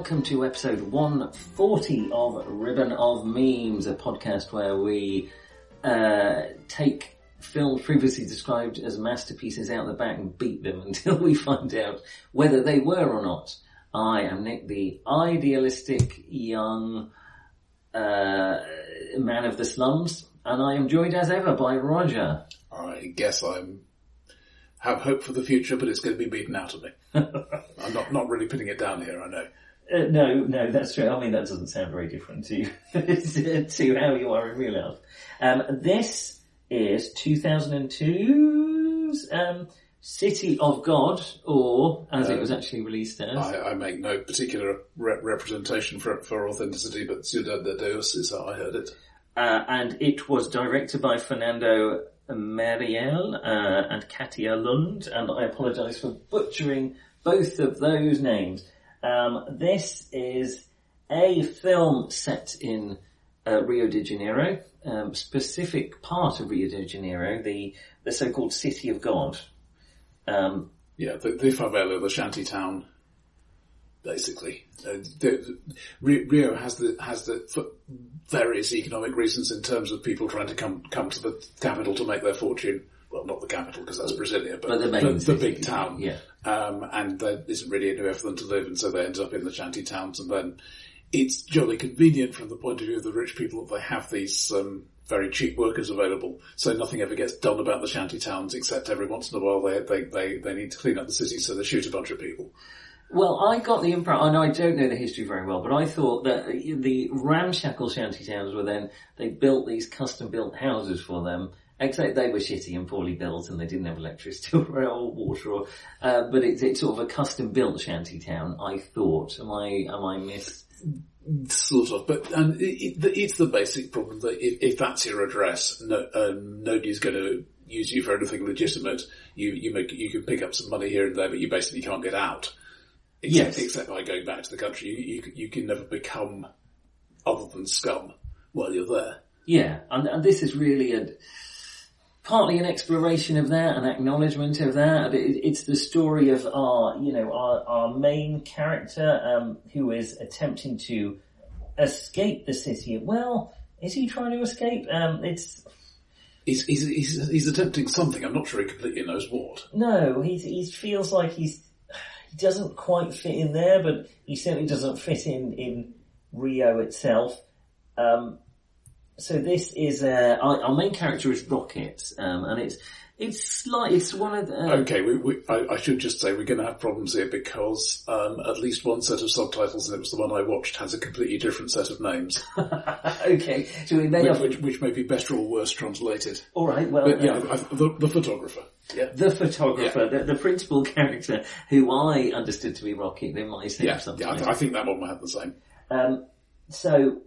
welcome to episode 140 of Ribbon of Memes, a podcast where we take films previously described as masterpieces out the back and beat them until we find out whether they were or not. I am Nick, the idealistic young man of the slums, and I am joined as ever by Roger. I guess I have hope for the future, but it's going to be beaten out of me. I'm not really putting it down here, I know. No, that's true. I mean, that doesn't sound very different to to how you are in real life. This is 2002's City of God, or as it was actually released as. I make no particular representation for authenticity, but Ciudad de Deus is how I heard it. And it was directed by Fernando Mariel and Katia Lund, and I apologise for butchering both of those names. This is a film set in Rio de Janeiro, specific part of Rio de Janeiro, the so-called City of God. The favela, the shanty town, basically. Rio has for various economic reasons in terms of people trying to come to the capital to make their fortune. Well, not the capital because that's Brasilia, but the big town. Yeah. And there isn't really anywhere for them to live, and so they end up in the shanty towns. And then it's jolly convenient from the point of view of the rich people that they have these very cheap workers available, so nothing ever gets done about the shanty towns except every once in a while they need to clean up the city, so they shoot a bunch of people. Well, I got the impression, I know I don't know the history very well, but I thought that the ramshackle shanty towns they built these custom-built houses for them, except they were shitty and poorly built and they didn't have electricity or water, but it's sort of a custom-built shanty town, I thought. Am I missed? Sort of, but it's the basic problem that if that's your address, nobody's going to use you for anything legitimate. You can pick up some money here and there, but you basically can't get out. Except by going back to the country, you can never become other than scum while you're there. Yeah, and this is really partly an exploration of that, an acknowledgement of that. It's the story of our main character, who is attempting to escape the city. Well, is he trying to escape? He's attempting something. I'm not sure he completely knows what. No, he feels like he doesn't quite fit in there, but he certainly doesn't fit in Rio itself. So this is our main character is Rocket, and it's one of the. Okay, I should just say we're going to have problems here because at least one set of subtitles, and it was the one I watched, has a completely different set of names. Okay, so we may which may be better or worse translated. All right, well, but the photographer. Yeah. The photographer, yeah. The principal character, who I understood to be Rocket, in my sense. Yeah, I think that one might have the same. So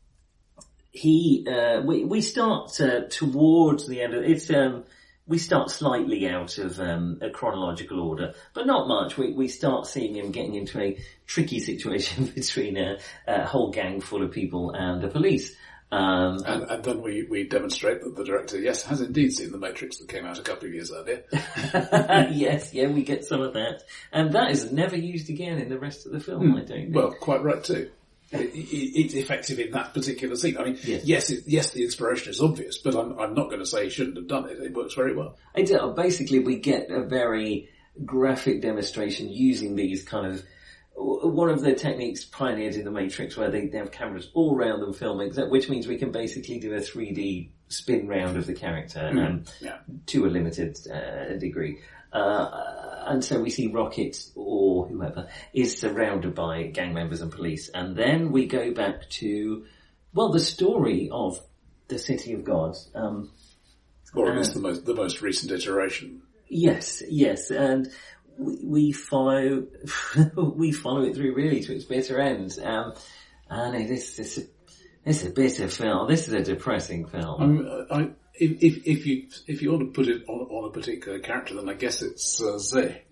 we start towards the end of it's. We start slightly out of a chronological order, but not much. We start seeing him getting into a tricky situation between a whole gang full of people and the police. And then we demonstrate that the director, has indeed seen The Matrix that came out a couple of years earlier. Yes, we get some of that. And that is never used again in the rest of the film, I don't think. Well, quite right too. It's effective in that particular scene. I mean, yes, the inspiration is obvious, but I'm not going to say he shouldn't have done it. It works very well. Basically, we get a very graphic demonstration using these kind of one of the techniques pioneered in The Matrix, where they have cameras all around them filming, which means we can basically do a 3D spin round of the character to a limited degree. And so we see Rocket, or whoever, is surrounded by gang members and police. And then we go back to, the story of the City of God. Or at least the most recent iteration. Yes. And we follow it through really to its bitter end. And it's a bitter film. This is a depressing film. If you want to put it on a particular character, then I guess it's Zay.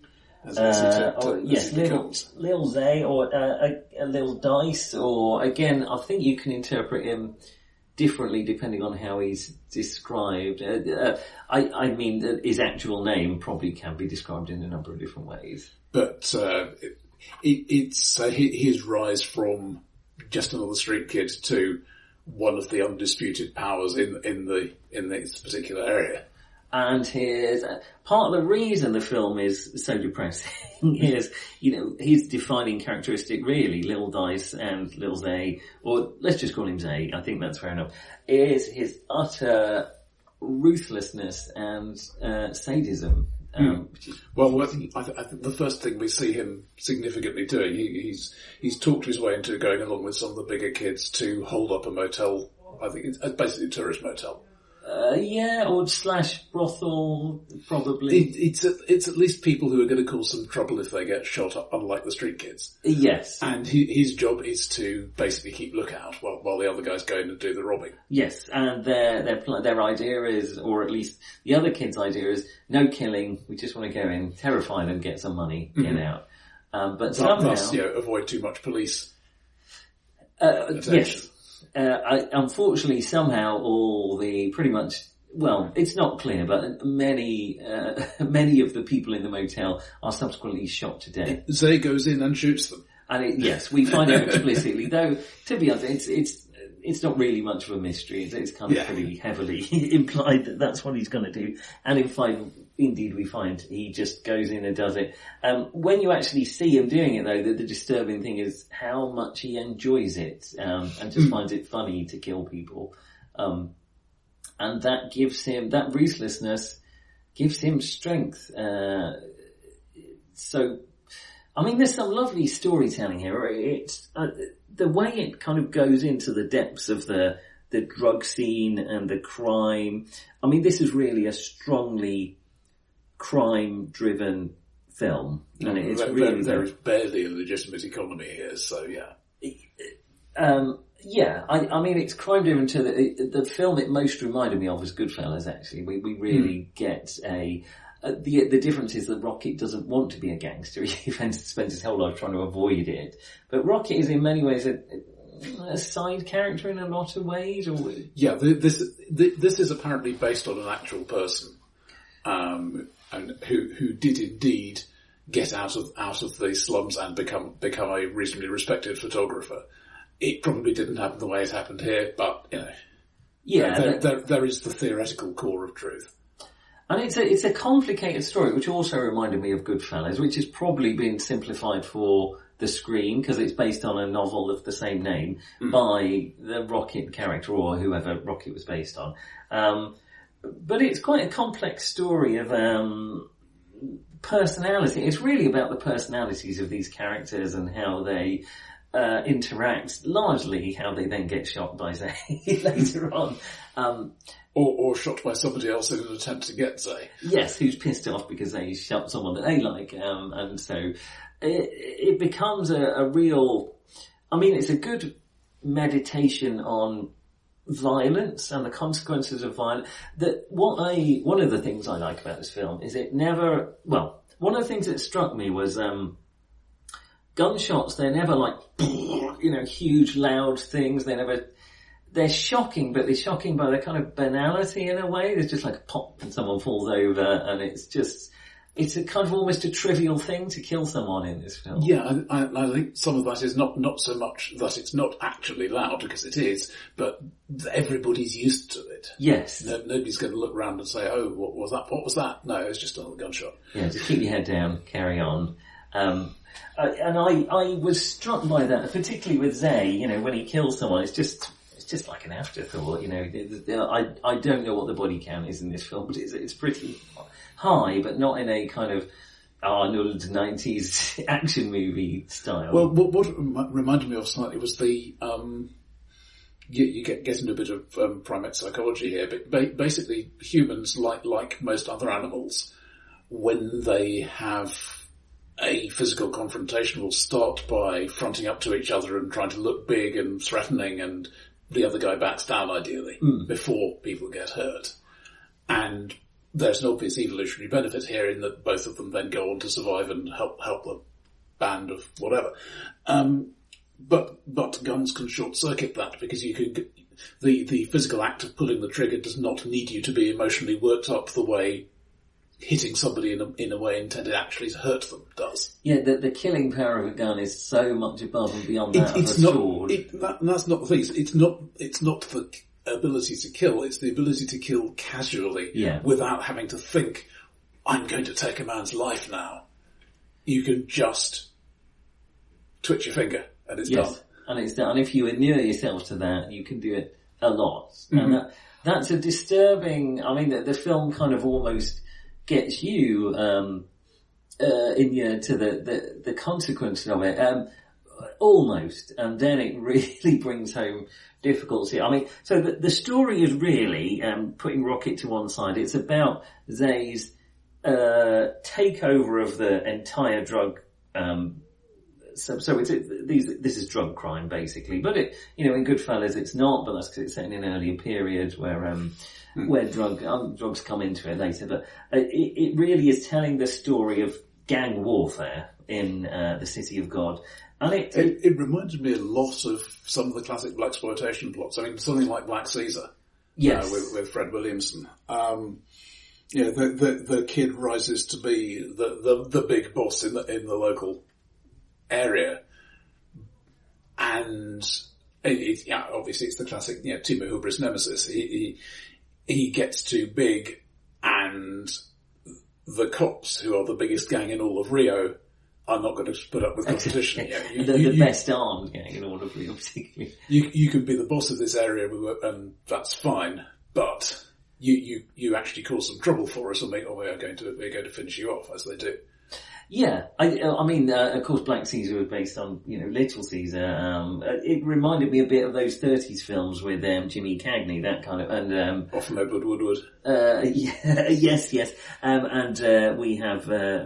Lil Zay, or a Lil Dice, or again, I think you can interpret him differently depending on how he's described. I mean, his actual name probably can be described in a number of different ways. But it's his rise from just another street kid to one of the undisputed powers in this particular area. And here's part of the reason the film is so depressing is, his defining characteristic really, Lil Dice and Lil Zay, or let's just call him Zay, I think that's fair enough, is his utter ruthlessness and sadism. Well, I think the first thing we see him significantly doing, he's talked his way into going along with some of the bigger kids to hold up a motel. I think it's basically a tourist motel. Or slash brothel, probably. It's at least people who are going to cause some trouble if they get shot up, unlike the street kids. Yes. And his job is to basically keep lookout while the other guys go in and do the robbing. Yes, and their idea is, or at least the other kids' idea is, no killing, we just want to go in, terrify them, get some money, get out. But somehow... Thus, avoid too much police attention. Yes. Unfortunately, somehow it's not clear, but many of the people in the motel are subsequently shot to death. Zay goes in and shoots them. And we find out explicitly, though, to be honest, it's not really much of a mystery. It's kind of pretty heavily implied that that's what he's going to do. And indeed we find he just goes in and does it. When you actually see him doing it, though, the disturbing thing is how much he enjoys it, and just finds it funny to kill people. And that gives him, that ruthlessness gives him strength. There's some lovely storytelling here. It's, the way it kind of goes into the depths of the drug scene and the crime. This is really a strongly crime-driven film. And it's there is barely a legitimate economy here, so yeah. It's crime-driven to the film it most reminded me of was Goodfellas, actually. We really get the difference is that Rocket doesn't want to be a gangster. He spends his whole life trying to avoid it. But Rocket is in many ways a side character in a lot of ways. Yeah, this is apparently based on an actual person, and who did indeed get out of the slums and become a reasonably respected photographer. It probably didn't happen the way it happened here, but there is the theoretical core of truth. And it's a complicated story, which also reminded me of Goodfellas, which has probably been simplified for the screen because it's based on a novel of the same name by the Rocket character or whoever Rocket was based on. But it's quite a complex story of personality. It's really about the personalities of these characters and how they interact, largely how they then get shot by Zay later on. Or shot by somebody else in an attempt to get Zay. Yes, who's pissed off because they shot someone that they like. And so it becomes a real... it's a good meditation on violence and the consequences of violence. One of the things I like about this film is it never... Well, one of the things that struck me was... gunshots, they're never like, huge, loud things. They're shocking, but they're shocking by the kind of banality in a way. There's just like a pop and someone falls over, and it's a kind of almost a trivial thing to kill someone in this film. Yeah, I think some of that is not so much that it's not actually loud, because it is, but everybody's used to it. Yes. Nobody's going to look around and say, oh, what was that? What was that? No, it was just another gunshot. Yeah, just keep your head down, carry on. And I was struck by that, particularly with Zay, when he kills someone, it's just like an afterthought, I don't know what the body count is in this film, but it's pretty high, but not in a kind of Arnold 90s action movie style. Well, what reminded me of slightly was the, you get into a bit of primate psychology here, but basically humans, like most other animals, when they have a physical confrontation, will start by fronting up to each other and trying to look big and threatening, and the other guy backs down ideally before people get hurt. And there's an obvious evolutionary benefit here in that both of them then go on to survive and help the band of whatever. But guns can short circuit that, because the physical act of pulling the trigger does not need you to be emotionally worked up the way hitting somebody in a way intended actually to hurt them does. Yeah, the killing power of a gun is so much above and beyond that of a sword. That's not the thing. It's not the ability to kill. It's the ability to kill casually without having to think, I'm going to take a man's life now. You can just twitch your finger and it's done. And it's done. And if you inure yourself to that, you can do it a lot. Mm-hmm. And that's a disturbing, I mean, the film kind of almost gets you inured to the consequences of it. Almost. And then it really brings home difficulty. I mean, so the story is really, putting Rocket to one side, it's about Zay's takeover of the entire drug So this is drug crime basically, but in Goodfellas it's not, but that's because it's set in an earlier period where drugs come into it later. But it really is telling the story of gang warfare in the City of God, and it reminded me a lot of some of the classic blaxploitation plots. I mean, something like Black Caesar, yes, with Fred Williamson. The kid rises to be the big boss in the local area, and obviously it's the classic Timo Hubris nemesis. He gets too big, and the cops, who are the biggest gang in all of Rio, are not going to put up with competition. The best armed gang in all of Rio, particularly. You can be the boss of this area, and that's fine, but you actually cause some trouble for us, and we're going to finish you off, as they do. Yeah, I mean, of course, Black Caesar was based on, Little Caesar. It reminded me a bit of those 30s films with Jimmy Cagney, that kind of, and Often Edward Woodward. Yes. And we have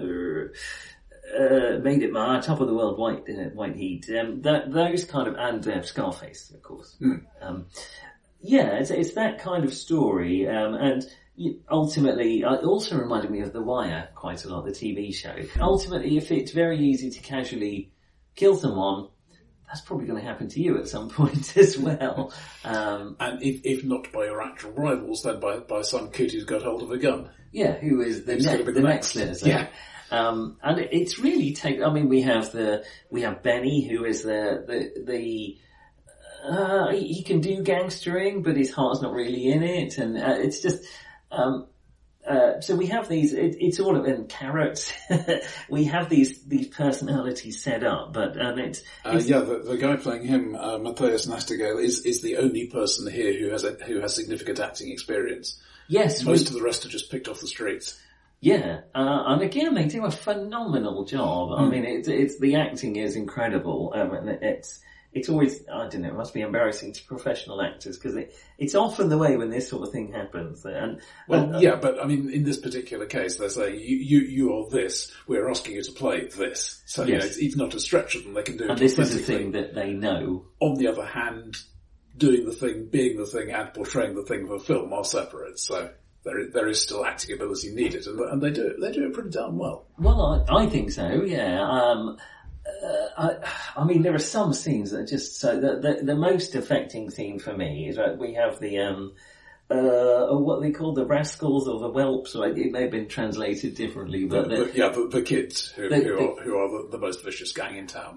Made It My Top of the World, White Heat. Those kind of, and Scarface, of course. It's that kind of story, and ultimately, it also reminded me of The Wire quite a lot, the TV show. Ultimately, if it's very easy to casually kill someone, that's probably going to happen to you at some point as well. And if not by your actual rivals, then by some kid who's got hold of a gun. Yeah, who is the next litter. Yeah. And it's really we have Benny, who is he can do gangstering, but his heart's not really in it, and it's just. So we have these. It's all of them carrots. We have these personalities set up, but it's the guy playing him, Matthias Nastigale, is the only person here who has significant acting experience. Yes, most of the rest are just picked off the streets. Yeah, and again they do a phenomenal job. I mean, it's the acting is incredible, and it's always, I don't know, it must be embarrassing to professional actors because it's often the way when this sort of thing happens. But I mean, in this particular case, they're saying, you are this, we're asking you to play this. So, yes. It's not a stretch of them, they can do it. And this is the thing that they know. On the other hand, doing the thing, being the thing, and portraying the thing for film are separate, so there is still acting ability needed, and they do it pretty darn well. Well, I think so, yeah. I mean, there are some scenes that are just so the most affecting scene for me is that we have the what they call the rascals or the whelps. Right? It may have been translated differently, but the kids who are the most vicious gang in town.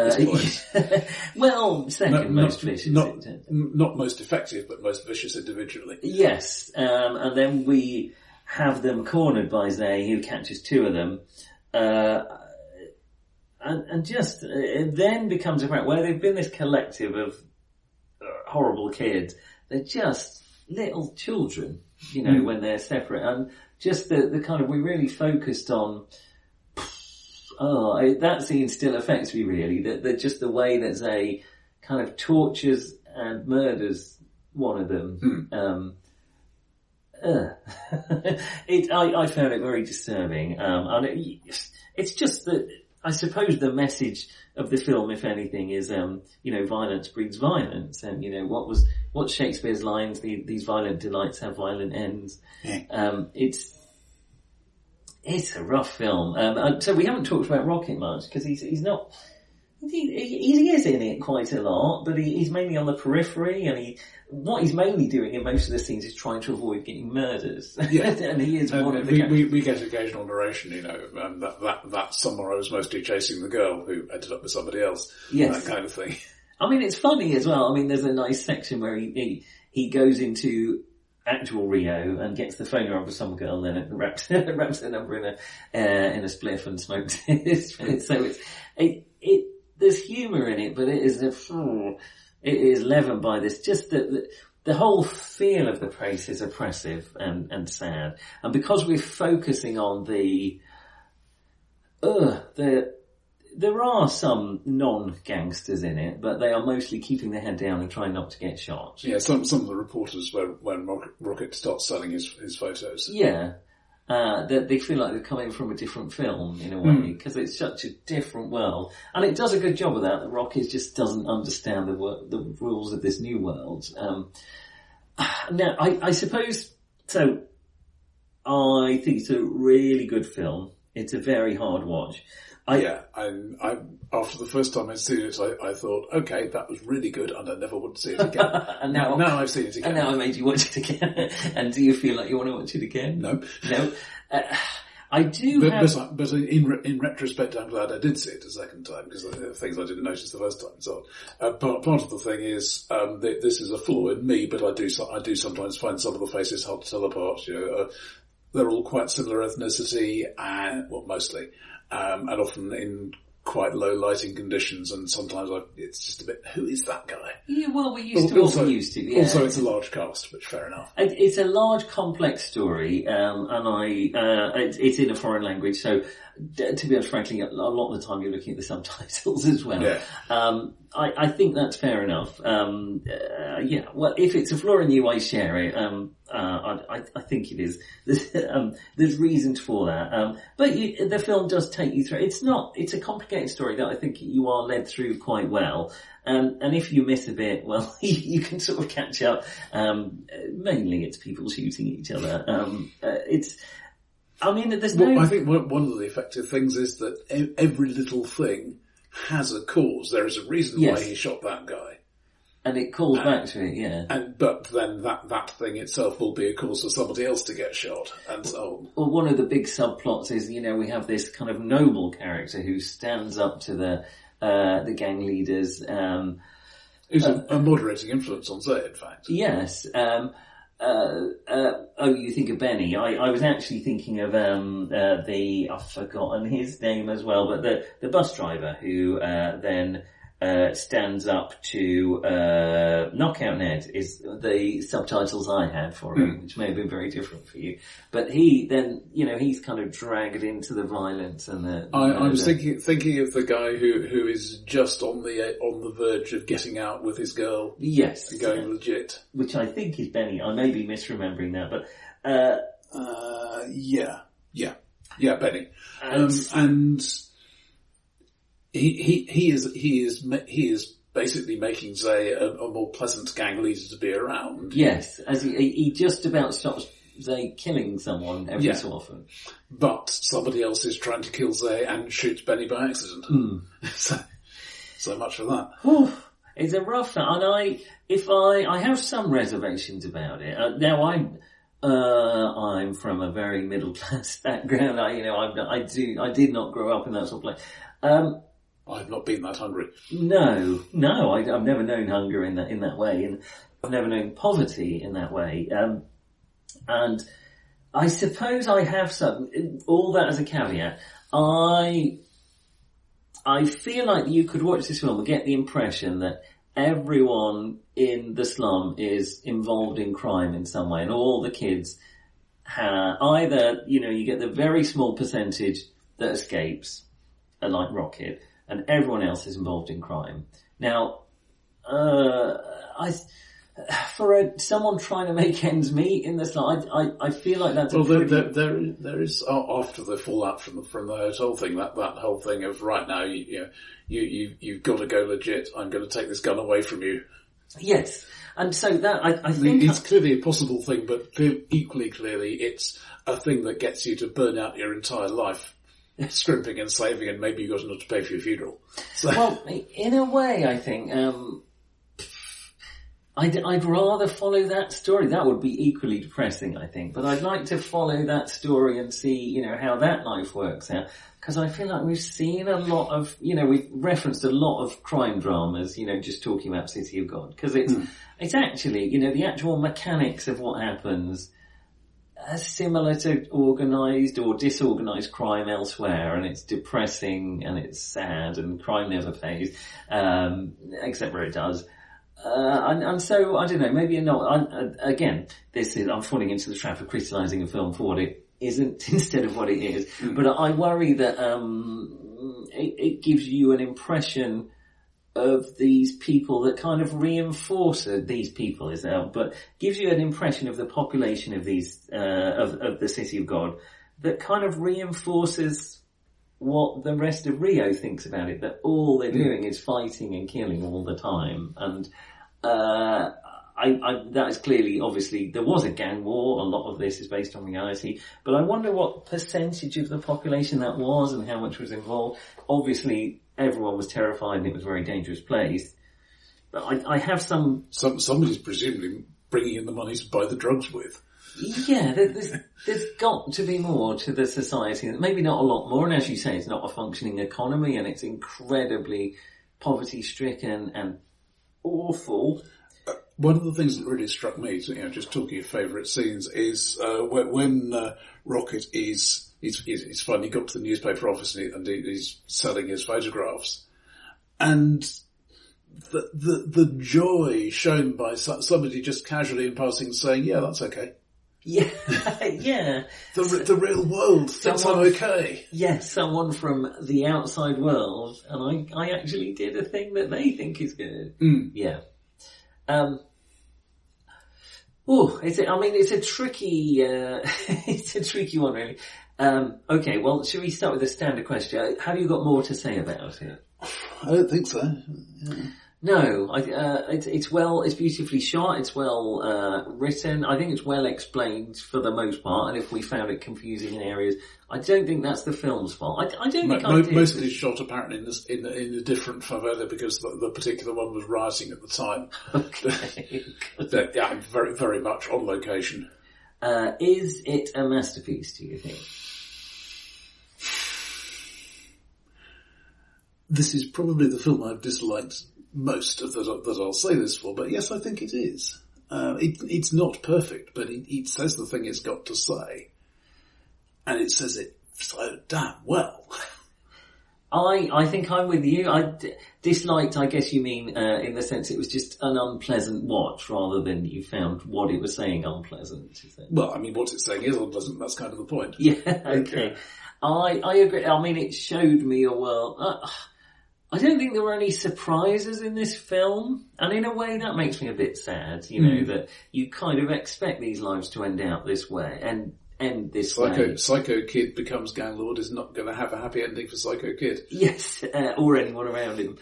Well, second most vicious, not most effective, but most vicious individually. Yes, and then we have them cornered by Zay, who catches two of them. And just, it then becomes about where they've been this collective of horrible kids. They're just little children, when they're separate. And just the kind of, we really focused on, that scene still affects me really. That just the way that they kind of tortures and murders one of them. I found it very disturbing. And it's just that, I suppose the message of the film, if anything, is, violence breeds violence. And, what's Shakespeare's lines? These violent delights have violent ends. Yeah. It's a rough film. So we haven't talked about Rocket much because he's not He is in it quite a lot, but he's mainly on the periphery, and what he's mainly doing in most of the scenes is trying to avoid getting murdered. Yeah. And he is one of the... We get occasional narration, and that summer I was mostly chasing the girl who ended up with somebody else. Yes. That kind of thing. I mean, it's funny as well. I mean, there's a nice section where he goes into actual Rio and gets the phone number of some girl, and then wraps the number in a spliff and smokes it. So there's humour in it, but it is leavened by this. Just the whole feel of the place is oppressive and sad, and because we're focusing on there are some non-gangsters in it, but they are mostly keeping their head down and trying not to get shot. Yeah, some of the reporters, when Rocket starts selling his photos. Yeah. That they feel like they're coming from a different film in a way, because it's such a different world. And it does a good job of that. Rocket just doesn't understand the rules of this new world. Now, I suppose, so, I think it's a really good film. It's a very hard watch. I after the first time I'd seen it, I thought, okay, that was really good, and I never want to see it again. And now I've seen it again. And now I made you watch it again. And do you feel like you want to watch it again? No. No. I do but in retrospect, I'm glad I did see it a second time, because there are things I didn't notice the first time. So part of the thing is this is a flaw in me, but I do sometimes find some of the faces hard to tell apart. They're all quite similar ethnicity, and mostly. And often in quite low lighting conditions, and sometimes it's just a bit, who is that guy? Yeah, well, we're used to what we're used to. Yeah. Also, it's a large cast, which fair enough. It's a large, complex story, and it's in a foreign language, so to be honest, frankly, a lot of the time you're looking at the subtitles as well. Yeah. I think that's fair enough. Yeah, well, if it's a flaw in you, I share it. I think it is. There's reasons for that. But the film does take you through. It's a complicated story that I think you are led through quite well. And if you miss a bit, well, you can sort of catch up. Mainly it's people shooting each other. I think one of the effective things is that every little thing has a cause. There is a reason why he shot that guy. And it calls back to it, yeah. But then that thing itself will be a cause for somebody else to get shot, and so on. Well, one of the big subplots is, we have this kind of noble character who stands up to the gang leaders. Who's a moderating influence on Zay, in fact. Yes. You think of Benny. I was actually thinking of I've forgotten his name as well, but the bus driver who then stands up to Knockout Ned is the subtitles I had for him, which may have been very different for you. But he then, he's kind of dragged into the violence and the. I was thinking of the guy who is just on the verge of getting out with his girl. Yes, and going legit. Which I think is Benny. I may be misremembering that, but yeah, Benny, and. He is basically making Zay a more pleasant gang leader to be around. Yes, as he just about stops Zay killing someone every so often. But somebody else is trying to kill Zay and shoots Benny by accident. So much for that. Whew. It's a rough one, and I have some reservations about it. Now I'm from a very middle class background. I did not grow up in that sort of place. I've not been that hungry. No, I've never known hunger in that way, and I've never known poverty in that way. And I suppose I have all that as a caveat. I feel like you could watch this film and get the impression that everyone in the slum is involved in crime in some way, and all the kids have either, you get the very small percentage that escapes, like Rocket, and everyone else is involved in crime. Now, for someone trying to make ends meet in this, I feel like that's there is after the fallout from the hotel thing, that whole thing of right now you've got to go legit. I'm going to take this gun away from you. Yes, and so that I think it's clearly a possible thing, but equally clearly it's a thing that gets you to burn out your entire life. scrimping and saving, and maybe you got enough to pay for your funeral. So. Well, in a way, I think I'd rather follow that story. That would be equally depressing, I think. But I'd like to follow that story and see, how that life works out. Because I feel like we've seen a lot of, we've referenced a lot of crime dramas, just talking about City of God. Because it's actually, the actual mechanics of what happens are similar to organised or disorganised crime elsewhere. And it's depressing and it's sad and crime never pays, except where it does. And so, I don't know, maybe again, I'm falling into the trap of criticising a film for what it isn't instead of what it is. But I worry that, it gives you an impression of these people that kind of reinforce these people, but gives you an impression of the population of these, of the City of God that kind of reinforces what the rest of Rio thinks about it, that all they're doing is fighting and killing all the time. And that is clearly, obviously, there was a gang war. A lot of this is based on reality. But I wonder what percentage of the population that was and how much was involved. Obviously, everyone was terrified and it was a very dangerous place. But I have somebody's presumably bringing in the money to buy the drugs with. Yeah, there's got to be more to the society. Maybe not a lot more. And as you say, it's not a functioning economy and it's incredibly poverty-stricken and awful. One of the things that really struck me, just talking of favourite scenes, is when Rocket he's finally got to the newspaper office and he's selling his photographs, and the joy shown by somebody just casually in passing saying, "Yeah, that's okay." Yeah, yeah. The real world thinks I'm okay. Yes, someone from the outside world, and I actually did a thing that they think is good. Yeah. It's a tricky, it's a tricky one really. Okay, well, should we start with a standard question? Have you got more to say about it? I don't think so. Yeah. No, it's beautifully shot, it's well, written, I think it's well explained for the most part, and if we found it confusing in areas, I don't think that's the film's fault. I don't think I did. Mostly shot apparently in a different favela because the particular one was rioting at the time. Okay. Yeah, very, very much on location. Is it a masterpiece, do you think? This is probably the film I've disliked most that I'll say this for, but yes, I think it is. It's not perfect, but it says the thing it's got to say. And it says it so damn well. I think I'm with you. I disliked, I guess you mean, in the sense it was just an unpleasant watch rather than you found what it was saying unpleasant. Well, I mean, what it's saying is unpleasant, that's kind of the point. Yeah, okay. I agree. I mean, it showed me a world. I don't think there were any surprises in this film, and in a way that makes me a bit sad, that you kind of expect these lives to end out this way, and end this way. Psycho Kid becomes gang lord is not going to have a happy ending for Psycho Kid. Yes, or anyone around him.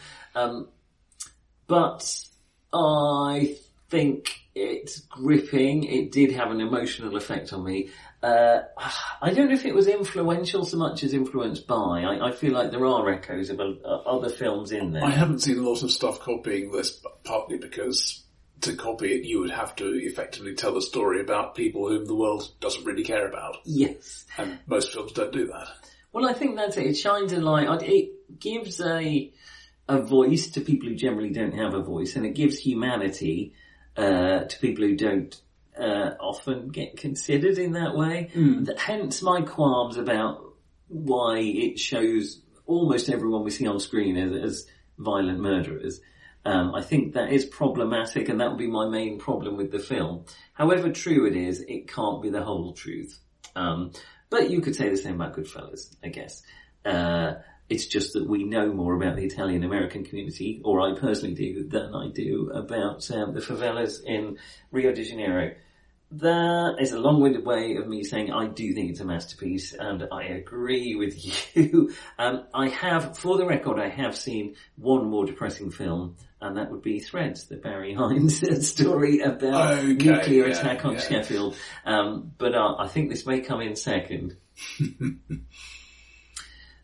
But I think it's gripping. It did have an emotional effect on me. I don't know if it was influential so much as influenced by. I feel like there are echoes of other films in there. I haven't seen a lot of stuff copying this, partly because to copy it you would have to effectively tell a story about people whom the world doesn't really care about. Yes. And most films don't do that. Well, I think that's it. It shines a light. It gives a voice to people who generally don't have a voice, and it gives humanity to people who don't often get considered in that way. Hence my qualms about why it shows almost everyone we see on screen as violent murderers. I think that is problematic, and that would be my main problem with the film. However true it is, it can't be the whole truth. But you could say the same about Goodfellas, I guess. It's just that we know more about the Italian-American community, or I personally do, than I do about the favelas in Rio de Janeiro. That is a long-winded way of me saying I do think it's a masterpiece, and I agree with you. For the record, I have seen one more depressing film, and that would be Threads, the Barry Hines story about nuclear attack on Sheffield. But I think this may come in second.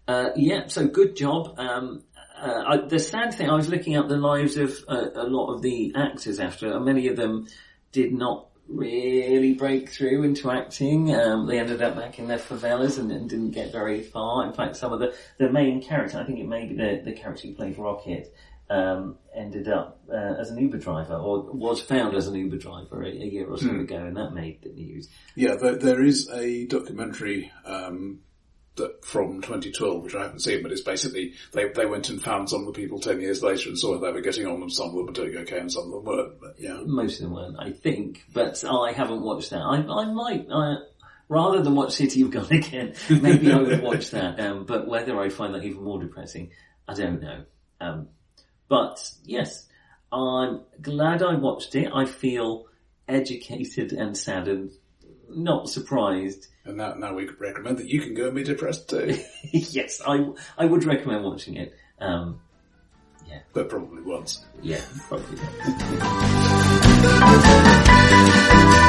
So good job. The sad thing, I was looking up the lives of a lot of the actors after, and many of them did not really break through into acting. They ended up back in their favelas and didn't get very far. In fact, some of the main character, I think it may be the character who played Rocket, ended up as an Uber driver, or was found as an Uber driver a year or so ago, and that made the news. Yeah, there is a documentary from 2012, which I haven't seen, but it's basically, they went and found some of the people 10 years later and saw how they were getting on, and some of them were doing okay and some of them weren't, but yeah. Most of them weren't, I think, but I haven't watched that. I might, rather than watch City of God again, maybe I would watch that, but whether I find that even more depressing, I don't know. But yes, I'm glad I watched it. I feel educated and saddened, not surprised. And now we could recommend that you can go and be depressed too. Yes, I would recommend watching it. Yeah. But probably once. Yeah, probably.